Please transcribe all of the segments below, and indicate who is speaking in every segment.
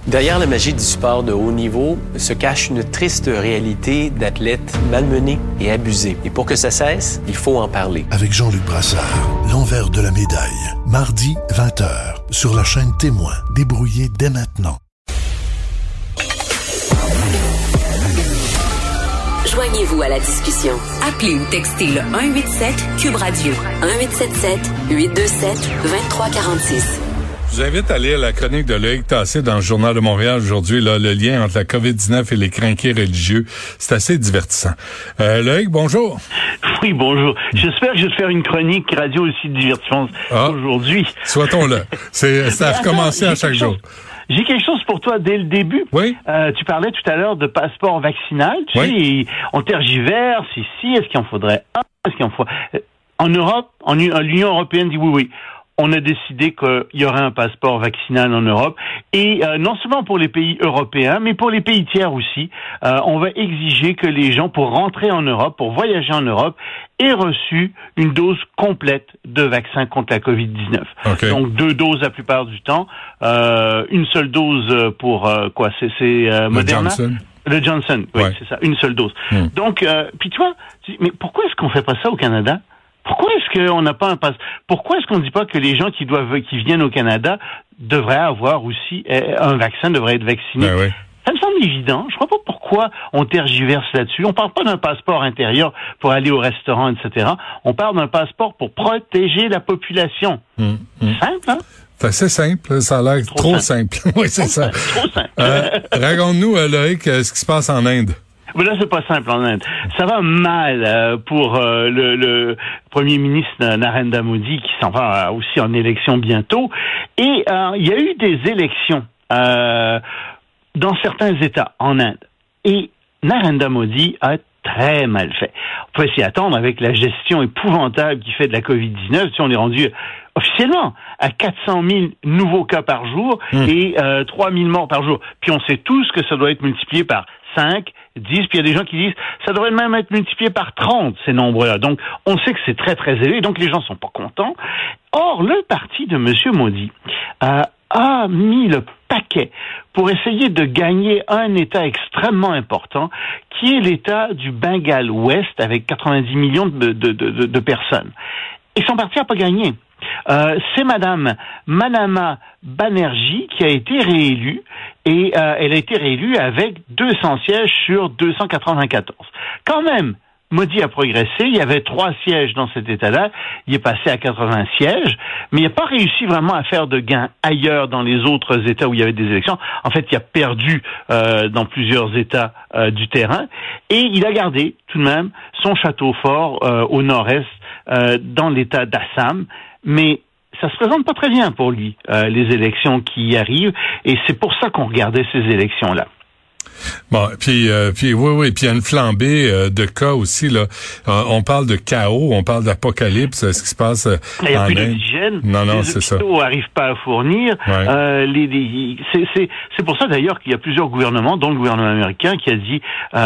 Speaker 1: Derrière la magie du sport de haut niveau se cache une triste réalité d'athlètes malmenés et abusés. Et pour que ça cesse, il faut en parler.
Speaker 2: Avec Jean-Luc Brassard, l'envers de la médaille. Mardi, 20h, sur la chaîne Témoin. Débrouillez dès maintenant.
Speaker 3: Joignez-vous à la discussion. Appelez ou textez le 187 Cube Radio. 1877-827-2346.
Speaker 4: Je vous invite à lire la chronique de Loïc Tassé dans le Journal de Montréal aujourd'hui, là, le lien entre la COVID-19 et les crinqués religieux. C'est assez divertissant. Loïc, bonjour.
Speaker 5: Oui, bonjour. J'espère que je vais faire une chronique radio aussi divertissante aujourd'hui.
Speaker 4: Souhaitons-le. Ça a recommencé à chaque jour.
Speaker 5: J'ai quelque chose pour toi dès le début.
Speaker 4: Oui.
Speaker 5: Tu parlais tout à l'heure de passeport vaccinal. Tu sais, on tergiverse ici. Est-ce qu'il en faudrait un? Est-ce qu'il en faut... En Europe, l'Union européenne dit oui. On a décidé qu'il y aurait un passeport vaccinal en Europe. Et non seulement pour les pays européens, mais pour les pays tiers aussi. On va exiger que les gens, pour rentrer en Europe, pour voyager en Europe, aient reçu une dose complète de vaccin contre la COVID-19. Okay. Donc 2 doses la plupart du temps. Une seule dose pour quoi? C'est Moderna? Le Johnson, oui, c'est ça. Une seule dose. Donc, puis tu vois, mais pourquoi est-ce qu'on fait pas ça au Canada? Pourquoi est-ce qu'on n'a pas un passe? Pourquoi est-ce qu'on ne dit pas que les gens qui viennent au Canada devraient avoir aussi un vaccin, devraient être vaccinés?
Speaker 4: Ben oui.
Speaker 5: Ça me semble évident. Je ne vois pas pourquoi on tergiverse là-dessus. On parle pas d'un passeport intérieur pour aller au restaurant, etc. On parle d'un passeport pour protéger la population. Simple, hein?
Speaker 4: C'est simple. Ça a l'air trop simple. Oui, c'est ça.
Speaker 5: Trop simple.
Speaker 4: Raconte-nous, Loïc, ce qui se passe en Inde.
Speaker 5: Mais là, c'est pas simple en Inde. Ça va mal pour le premier ministre Narendra Modi qui s'en va aussi en élection bientôt. Et il y a eu des élections dans certains États en Inde. Et Narendra Modi a très mal fait. On peut s'y attendre avec la gestion épouvantable qu'il fait de la COVID-19. Si on est rendu officiellement à 400 000 nouveaux cas par jour et 3 000 morts par jour. Puis on sait tous que ça doit être multiplié par 5, 10, puis il y a des gens qui disent ça devrait même être multiplié par 30, ces nombres-là. Donc, on sait que c'est très, très élevé, donc les gens sont pas contents. Or, le parti de M. Modi a mis le paquet pour essayer de gagner un État extrêmement important, qui est l'État du Bengale Ouest, avec 90 millions de personnes. Et son parti n'a pas gagné. C'est Madame Manama Banerjee qui a été réélue et elle a été réélue avec 200 sièges sur 294. Quand même, Modi a progressé. Il y avait 3 sièges dans cet État-là. Il est passé à 80 sièges, mais il n'a pas réussi vraiment à faire de gains ailleurs dans les autres États où il y avait des élections. En fait, il a perdu dans plusieurs États du terrain et il a gardé tout de même son château fort au nord-est dans l'État d'Assam. Mais ça se présente pas très bien pour lui, les élections qui arrivent, et c'est pour ça qu'on regardait ces élections-là.
Speaker 4: Bon, puis puis il y a une flambée de cas aussi là. On parle de chaos, on parle d'apocalypse, ce qui se passe en Inde.
Speaker 5: Il n'y a plus d'oxygène.
Speaker 4: Non,
Speaker 5: les hôpitaux n'arrivent pas à fournir. Ouais. C'est pour ça d'ailleurs qu'il y a plusieurs gouvernements, dont le gouvernement américain, qui a dit,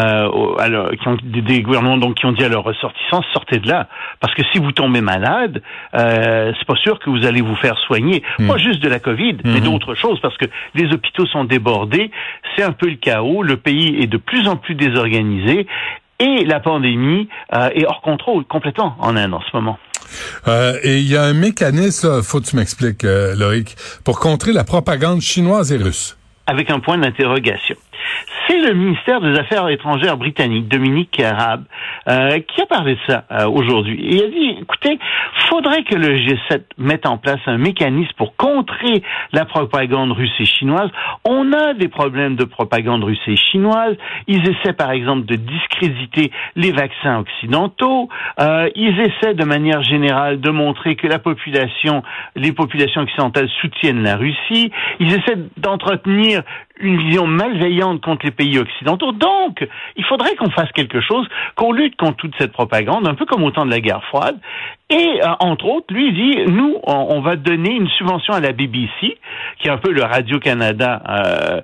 Speaker 5: des gouvernements donc qui ont dit à leurs ressortissants, sortez de là, parce que si vous tombez malade, c'est pas sûr que vous allez vous faire soigner, pas juste de la COVID, mais d'autres choses, parce que les hôpitaux sont débordés, c'est un peu le chaos. Le pays est de plus en plus désorganisé et la pandémie est hors contrôle complètement en Inde en ce moment.
Speaker 4: Et il y a un mécanisme, faut que tu m'expliques, Loïc, pour contrer la propagande chinoise et russe.
Speaker 5: Avec un point d'interrogation. C'est le ministère des Affaires étrangères britannique, Dominic Raab, qui a parlé de ça aujourd'hui. Et il a dit, écoutez, faudrait que le G7 mette en place un mécanisme pour contrer la propagande russe et chinoise. On a des problèmes de propagande russe et chinoise. Ils essaient, par exemple, de discréditer les vaccins occidentaux. Ils essaient, de manière générale, de montrer que les populations occidentales soutiennent la Russie. Ils essaient d'entretenir une vision malveillante contre les pays occidentaux. Donc, il faudrait qu'on fasse quelque chose, qu'on lutte contre toute cette propagande, un peu comme au temps de la guerre froide. Et, entre autres, lui, il dit, nous, on va donner une subvention à la BBC, qui est un peu le Radio-Canada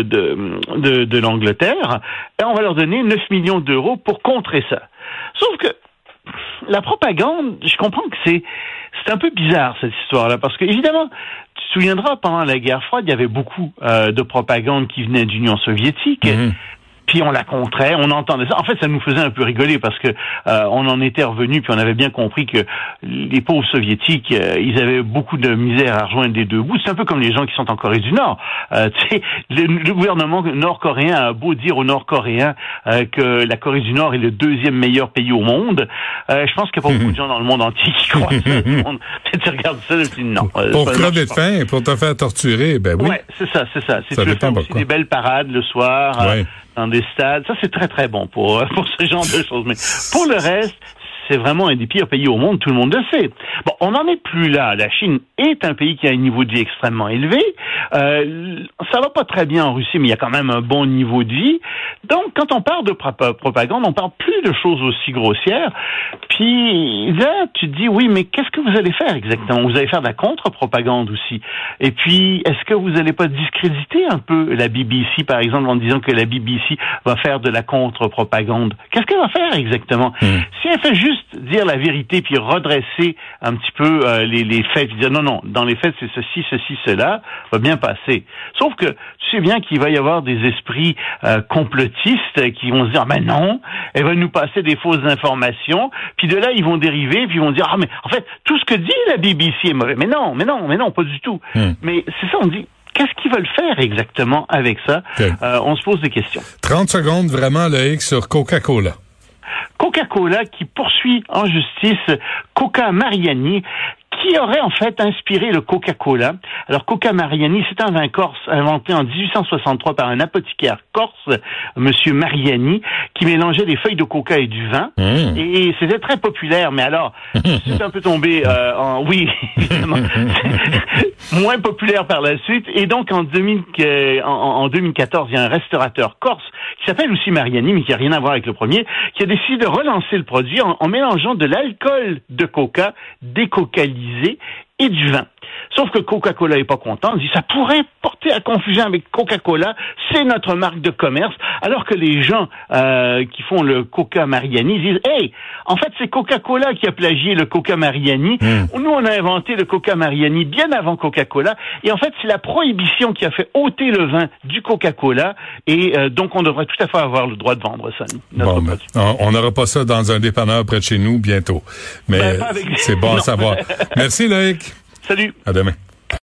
Speaker 5: de l'Angleterre, et on va leur donner 9 millions d'euros pour contrer ça. Sauf que la propagande, je comprends que c'est un peu bizarre, cette histoire-là, parce que, évidemment, te souviendras, pendant la guerre froide, il y avait beaucoup de propagande qui venait d'Union soviétique. Mm-hmm. Puis on la contrait, on entendait ça. En fait, ça nous faisait un peu rigoler parce que on en était revenu, puis on avait bien compris que les pauvres soviétiques, ils avaient beaucoup de misère à rejoindre les deux bouts. C'est un peu comme les gens qui sont en Corée du Nord. Tu sais, le gouvernement nord-coréen a beau dire aux Nord-Coréens que la Corée du Nord est le deuxième meilleur pays au monde. Je pense qu'il n'y a pas beaucoup de gens dans le monde entier qui croient ça. Tu regardes ça et tu dis non.
Speaker 4: Pour crever de faim et pour te faire torturer, ben oui.
Speaker 5: Ouais, c'est ça. Si
Speaker 4: ça
Speaker 5: tu veux faire aussi des belles parades le soir.
Speaker 4: Ouais.
Speaker 5: Dans des stades. Ça, c'est très, très bon pour ce genre de choses. Mais pour le reste, c'est vraiment un des pires pays au monde, tout le monde le sait. Bon, on n'en est plus là. La Chine est un pays qui a un niveau de vie extrêmement élevé. Ça va pas très bien en Russie, mais il y a quand même un bon niveau de vie. Donc, quand on parle de propagande, on parle plus de choses aussi grossières. Puis là, tu te dis, oui, mais qu'est-ce que vous allez faire exactement? Vous allez faire de la contre-propagande aussi. Et puis, est-ce que vous allez pas discréditer un peu la BBC, par exemple, en disant que la BBC va faire de la contre-propagande? Qu'est-ce qu'elle va faire exactement? Si elle fait juste dire la vérité puis redresser un petit peu les faits, puis dire non, dans les faits c'est ceci, cela, va bien passer. Sauf que tu sais bien qu'il va y avoir des esprits complotistes qui vont se dire mais non, elle va nous passer des fausses informations, puis de là ils vont dériver puis ils vont dire mais en fait tout ce que dit la BBC est mauvais. Mais non, pas du tout. Mais c'est ça, on dit. Qu'est-ce qu'ils veulent faire exactement avec ça? Okay. On se pose des questions.
Speaker 4: 30 secondes vraiment, Loïc, sur Coca-Cola.
Speaker 5: Coca-Cola qui poursuit en justice Coca Mariani, qui aurait en fait inspiré le Coca-Cola. Alors Coca Mariani, c'est un vin corse inventé en 1863 par un apothicaire corse, Monsieur Mariani, qui mélangeait des feuilles de coca et du vin. Et c'était très populaire, mais alors, c'est un peu tombé oui, évidemment, moins populaire par la suite. Et donc en 2014, il y a un restaurateur corse qui s'appelle aussi Mariani, mais qui n'a rien à voir avec le premier, qui a décidé de relancer le produit en mélangeant de l'alcool de coca décocalisé et du vin. Sauf que Coca-Cola est pas content. Il dit, ça pourrait porter à confusion avec Coca-Cola. C'est notre marque de commerce. Alors que les gens qui font le Coca Mariani disent, hey, en fait, c'est Coca-Cola qui a plagié le Coca Mariani. Nous, on a inventé le Coca Mariani bien avant Coca-Cola. Et en fait, c'est la prohibition qui a fait ôter le vin du Coca-Cola. Et donc, on devrait tout à fait avoir le droit de vendre ça.
Speaker 4: Bon, on n'aura pas ça dans un dépanneur près de chez nous bientôt. Mais c'est bon à savoir. Merci, Loïc.
Speaker 5: Salut.
Speaker 4: À demain.